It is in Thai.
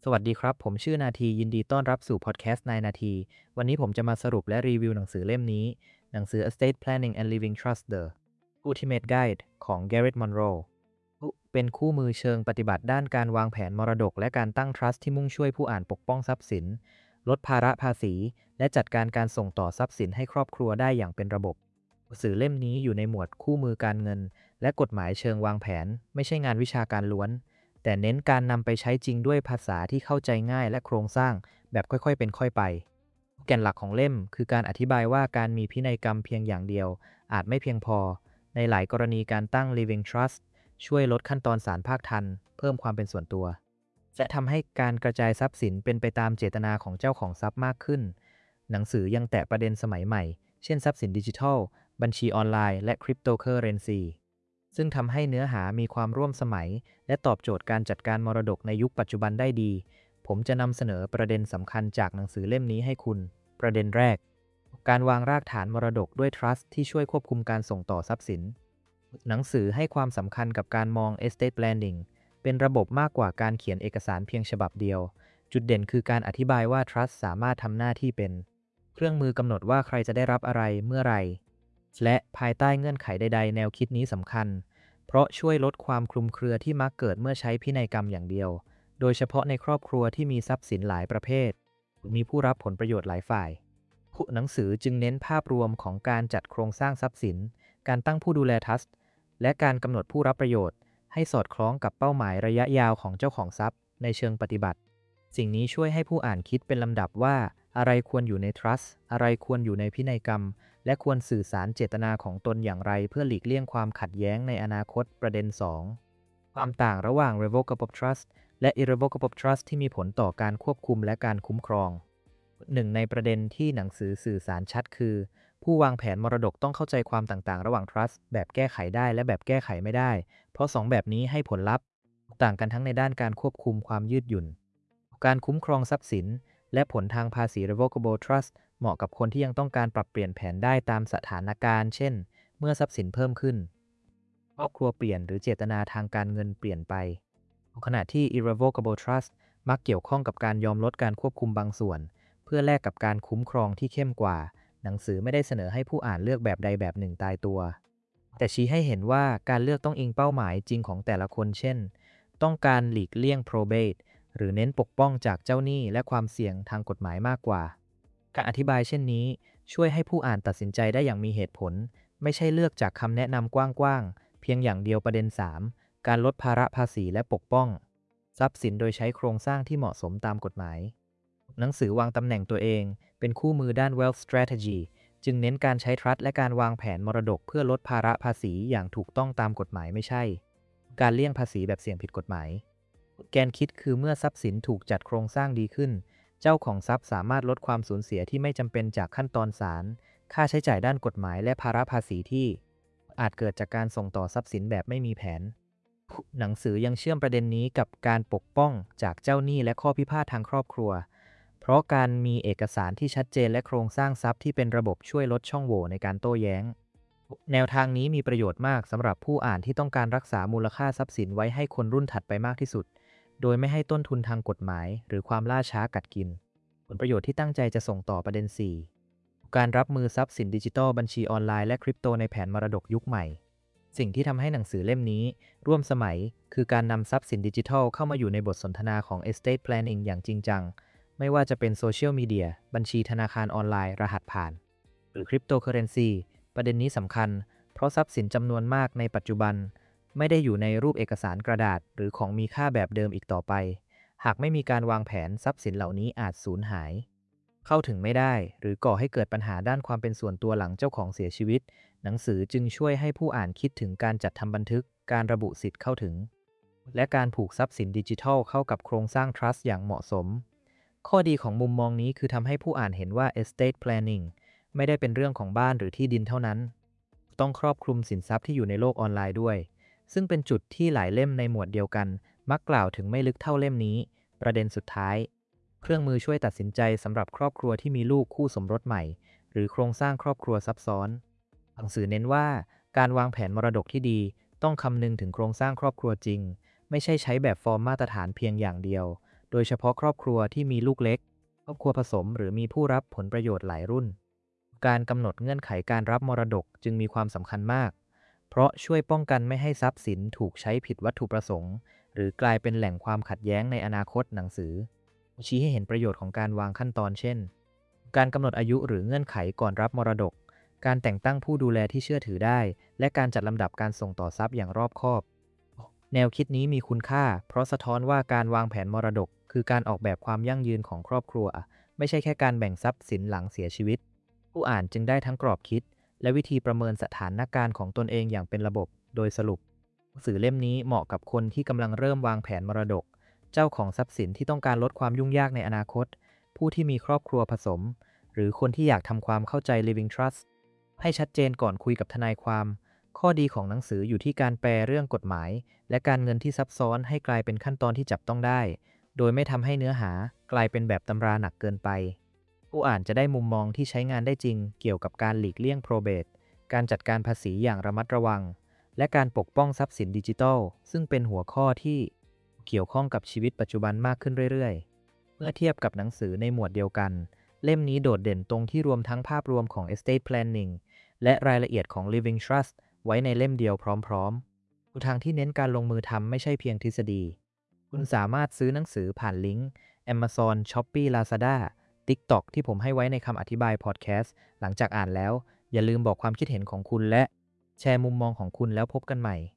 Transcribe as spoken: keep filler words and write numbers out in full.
สวัสดีครับผมชื่อนาทียินดีต้อนรับสู่พอดแคสต์นายนาทีวันนี้ผมจะมาสรุปและรีวิวหนังสือเล่มนี้หนังสือ Estate Planning and Living Trust The Ultimate Guide ของ Garrett Monroe เป็นคู่มือเชิงปฏิบัติด้านการวางแผนมรดกและการตั้ง trust ที่มุ่งช่วยผู้อ่านปกป้องทรัพย์สินลดภาระภาษีและจัดการการส่งต่อทรัพย์สินให้ครอบครัวได้อย่างเป็นระบบหนังสือเล่มนี้อยู่ในหมวดคู่มือการเงินและกฎหมายเชิงวางแผนไม่ใช่งานวิชาการล้วนแต่เน้นการนำไปใช้จริงด้วยภาษาที่เข้าใจง่ายและโครงสร้างแบบค่อยๆเป็นค่อยไปแก่นหลักของเล่มคือการอธิบายว่าการมีพินัยกรรมเพียงอย่างเดียวอาจไม่เพียงพอในหลายกรณีการตั้ง living trust ช่วยลดขั้นตอนศาลภาคทันเพิ่มความเป็นส่วนตัวและทำให้การกระจายทรัพย์สินเป็นไปตามเจตนาของเจ้าของทรัพย์มากขึ้นหนังสือยังแตะประเด็นสมัยใหม่เช่นทรัพย์สินดิจิทัลบัญชีออนไลน์และคริปโตเคอเรนซีซึ่งทำให้เนื้อหามีความร่วมสมัยและตอบโจทย์การจัดการมรดกในยุคปัจจุบันได้ดีผมจะนำเสนอประเด็นสำคัญจากหนังสือเล่มนี้ให้คุณประเด็นแรกการวางรากฐานมรดกด้วย trust ที่ช่วยควบคุมการส่งต่อทรัพย์สินหนังสือให้ความสำคัญกับการมอง estate planning เป็นระบบมากกว่าการเขียนเอกสารเพียงฉบับเดียวจุดเด่นคือการอธิบายว่า trust สามารถทำหน้าที่เป็นเครื่องมือกำหนดว่าใครจะได้รับอะไรเมื่อไหร่และภายใต้เงื่อนไขใดๆแนวคิดนี้สำคัญเพราะช่วยลดความคลุมเครือที่มักเกิดเมื่อใช้พินัยกรรมอย่างเดียวโดยเฉพาะในครอบครัวที่มีทรัพย์สินหลายประเภทมีผู้รับผลประโยชน์หลายฝ่ายหนังสือจึงเน้นภาพรวมของการจัดโครงสร้างทรัพย์สินการตั้งผู้ดูแลทรัสต์และการกำหนดผู้รับประโยชน์ให้สอดคล้องกับเป้าหมายระยะยาวของเจ้าของทรัพย์ในเชิงปฏิบัติสิ่งนี้ช่วยให้ผู้อ่านคิดเป็นลำดับว่าอะไรควรอยู่ในทรัสต์อะไรควรอยู่ในพินัยกรรมและควรสื่อสารเจตนาของตนอย่างไรเพื่อหลีกเลี่ยงความขัดแย้งในอนาคตประเด็น สอง ความต่างระหว่าง revocable trust และ irrevocable trust ที่มีผลต่อการควบคุมและการคุ้มครองหนึ่งในประเด็นที่หนังสือสื่อสารชัดคือผู้วางแผนมรดกต้องเข้าใจความต่างๆระหว่าง trust แบบแก้ไขได้และแบบแก้ไขไม่ได้เพราะสองแบบนี้ให้ผลลัพธ์ต่างกันทั้งในด้านการควบคุมความยืดหยุ่นการคุ้มครองทรัพย์สินและผลทางภาษี revocable trust เหมาะกับคนที่ยังต้องการปรับเปลี่ยนแผนได้ตามสถานการณ์เช่นเมื่อทรัพย์สินเพิ่มขึ้นครอบครัวเปลี่ยนหรือเจตนาทางการเงินเปลี่ยนไปขณะที่ irrevocable trust มักเกี่ยวข้องกับการยอมลดการควบคุมบางส่วนเพื่อแลกกับการคุ้มครองที่เข้มกว่าหนังสือไม่ได้เสนอให้ผู้อ่านเลือกแบบใดแบบหนึ่งตายตัวแต่ชี้ให้เห็นว่าการเลือกต้องอิงเป้าหมายจริงของแต่ละคนเช่นต้องการหลีกเลี่ยง probate หรือเน้นปกป้องจากเจ้าหนี้และความเสี่ยงทางกฎหมายมากกว่าการอธิบายเช่นนี้ช่วยให้ผู้อ่านตัดสินใจได้อย่างมีเหตุผลไม่ใช่เลือกจากคำแนะนำกว้างๆเพียงอย่างเดียวประเด็น สาม การลดภาระภาษีและปกป้องทรัพย์สินโดยใช้โครงสร้างที่เหมาะสมตามกฎหมายหนังสือวางตำแหน่งตัวเองเป็นคู่มือด้าน wealth strategy จึงเน้นการใช้ทรัสต์และการวางแผนมรดกเพื่อลดภาระภาษีอย่างถูกต้องตามกฎหมายไม่ใช่การเลี่ยงภาษีแบบเสี่ยงผิดกฎหมายแกนคิดคือเมื่อทรัพย์สินถูกจัดโครงสร้างดีขึ้นเจ้าของทรัพย์สามารถลดความสูญเสียที่ไม่จำเป็นจากขั้นตอนศาลค่าใช้จ่ายด้านกฎหมายและภาระภาษีที่อาจเกิดจากการส่งต่อทรัพย์สินแบบไม่มีแผนหนังสือยังเชื่อมประเด็นนี้กับการปกป้องจากเจ้าหนี้และข้อพิพาททางครอบครัวเพราะการมีเอกสารที่ชัดเจนและโครงสร้างทรัพย์ที่เป็นระบบช่วยลดช่องโหว่ในการโต้แย้งแนวทางนี้มีประโยชน์มากสำหรับผู้อ่านที่ต้องการรักษามูลค่าทรัพย์สินไว้ให้คนรุ่นถัดไปมากที่สุดโดยไม่ให้ต้นทุนทางกฎหมายหรือความล่าช้ากัดกินผลประโยชน์ที่ตั้งใจจะส่งต่อประเด็น สี่ การรับมือทรัพย์สินดิจิทัลบัญชีออนไลน์และคริปโตในแผนมรดกยุคใหม่สิ่งที่ทำให้หนังสือเล่มนี้ร่วมสมัยคือการนำทรัพย์สินดิจิทัลเข้ามาอยู่ในบทสนทนาของ estate planning อย่างจริงจังไม่ว่าจะเป็นโซเชียลมีเดียบัญชีธนาคารออนไลน์รหัสผ่านหรือคริปโตเคอเรนซีประเด็นนี้สำคัญเพราะทรัพย์สินจำนวนมากในปัจจุบันไม่ได้อยู่ในรูปเอกสารกระดาษหรือของมีค่าแบบเดิมอีกต่อไปหากไม่มีการวางแผนทรัพย์สินเหล่านี้อาจสูญหายเข้าถึงไม่ได้หรือก่อให้เกิดปัญหาด้านความเป็นส่วนตัวหลังเจ้าของเสียชีวิตหนังสือจึงช่วยให้ผู้อ่านคิดถึงการจัดทำบันทึกการระบุสิทธิ์เข้าถึงและการผูกทรัพย์สินดิจิทัลเข้ากับโครงสร้าง trust อย่างเหมาะสมข้อดีของมุมมองนี้คือทำให้ผู้อ่านเห็นว่า estate planning ไม่ได้เป็นเรื่องของบ้านหรือที่ดินเท่านั้นต้องครอบคลุมสินทรัพย์ที่อยู่ในโลกออนไลน์ด้วยซึ่งเป็นจุดที่หลายเล่มในหมวดเดียวกันมักกล่าวถึงไม่ลึกเท่าเล่มนี้ประเด็นสุดท้ายเครื่องมือช่วยตัดสินใจสำหรับครอบครัวที่มีลูกคู่สมรสใหม่หรือโครงสร้างครอบครัวซับซ้อนหนังสือเน้นว่าการวางแผนมรดกที่ดีต้องคำนึงถึงโครงสร้างครอบครัวจริงไม่ใช่ใช้แบบฟอร์มมาตรฐานเพียงอย่างเดียวโดยเฉพาะครอบครัวที่มีลูกเล็กครอบครัวผสมหรือมีผู้รับผลประโยชน์หลายรุ่นการกำหนดเงื่อนไขการรับมรดกจึงมีความสำคัญมากเพราะช่วยป้องกันไม่ให้ทรัพย์สินถูกใช้ผิดวัตถุประสงค์หรือกลายเป็นแหล่งความขัดแย้งในอนาคตหนังสือชี้ให้เห็นประโยชน์ของการวางขั้นตอนเช่นการกำหนดอายุหรือเงื่อนไขก่อนรับมรดกการแต่งตั้งผู้ดูแลที่เชื่อถือได้และการจัดลำดับการส่งต่อทรัพย์อย่างรอบคอบแนวคิดนี้มีคุณค่าเพราะสะท้อนว่าการวางแผนมรดกคือการออกแบบความยั่งยืนของครอบครัวไม่ใช่แค่การแบ่งทรัพย์สินหลังเสียชีวิตผู้อ่านจึงได้ทั้งกรอบคิดและวิธีประเมินสถานการณ์ของตนเองอย่างเป็นระบบโดยสรุปหนังสือเล่มนี้เหมาะกับคนที่กำลังเริ่มวางแผนมรดกเจ้าของทรัพย์สินที่ต้องการลดความยุ่งยากในอนาคตผู้ที่มีครอบครัวผสมหรือคนที่อยากทำความเข้าใจ living trust ให้ชัดเจนก่อนคุยกับทนายความข้อดีของหนังสืออยู่ที่การแปลเรื่องกฎหมายและการเงินที่ซับซ้อนให้กลายเป็นขั้นตอนที่จับต้องได้โดยไม่ทำให้เนื้อหากลายเป็นแบบตำราหนักเกินไปผู้อ่านจะได้มุมมองที่ใช้งานได้จริงเกี่ยวกับการหลีกเลี่ยงโปรเบทการจัดการภาษีอย่างระมัดระวังและการปกป้องทรัพย์สินดิจิทัลซึ่งเป็นหัวข้อที่เกี่ยวข้องกับชีวิตปัจจุบันมากขึ้นเรื่อยๆเมื่อเทียบกับหนังสือในหมวดเดียวกันเล่มนี้โดดเด่นตรงที่รวมทั้งภาพรวมของ estate planning และรายละเอียดของ living trust ไว้ในเล่มเดียวพร้อมๆดูทางที่เน้นการลงมือทำไม่ใช่เพียงทฤษฎีคุณสามารถซื้อหนังสือผ่านลิงก์ Amazon Shopee Lazada TikTok ที่ผมให้ไว้ในคำอธิบายพอดแคสต์หลังจากอ่านแล้วอย่าลืมบอกความคิดเห็นของคุณและแชร์มุมมองของคุณแล้วพบกันใหม่